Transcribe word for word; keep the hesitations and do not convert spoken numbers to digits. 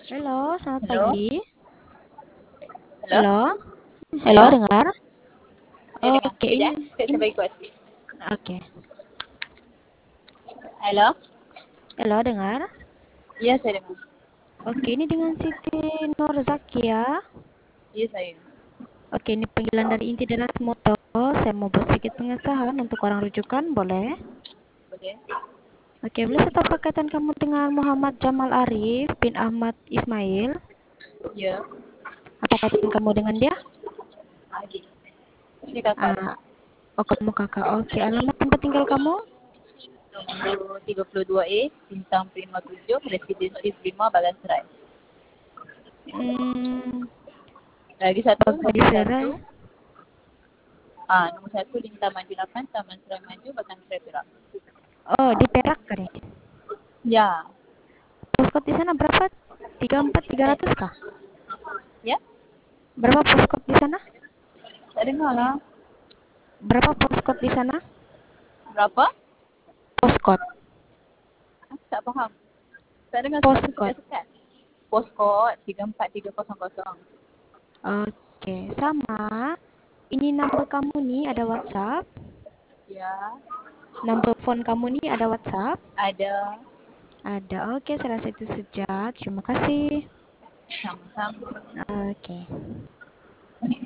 Halo, selamat Halo, pagi. halo, Halo, halo, halo. dengar? Ya dengar. Oke, Sekejap, ini, eh. Saya, saya ini, bagi kuat sikit. oke. Halo. Halo, dengar? Ya, saya dengar. Oke, ini dengan Siti Nurzakia. Ya, saya. Oke, ini panggilan dari inti Deras Moto. Saya mau buat sedikit pengesahan untuk orang rujukan, boleh? Boleh? Oke, boleh saya tahu kaitan kamu dengan Muhammad Jamal Arif bin Ahmad Ismail? Ya. Apa kaitan kamu dengan dia? Lagi. Ini kakak lah. Ah, oh, kamu kakak. Oke, alamat tempat tinggal kamu? Nombor tiga puluh dua A, Bintang Prima tujuh, Residensi Prima, Balasrai. Hmm, Lagi satu, Bagai nombor Serai. satu. Ah, nombor satu, Lintang Maju lapan, Taman Serai Maju, Bagan Serai Perak. Oh, di Perak kan ini? Ya. Postcode di sana berapa? Tiga empat tiga Eh, ratus kah? ya? Berapa postcode di sana? Tak dengar lah. Berapa postcode di sana? Berapa? Postcode. Aku tak faham. Tak dengar sebab tu Postcode. sekat-sekat. Postcode tiga empat tiga kosong kosong. Oke, sama. Ini number kamu nih ada WhatsApp. Ya. Number phone kamu nih ada WhatsApp. Ada. Ada. Oke, saya rasa itu saja. Terima kasih. Sama-sama. Oke.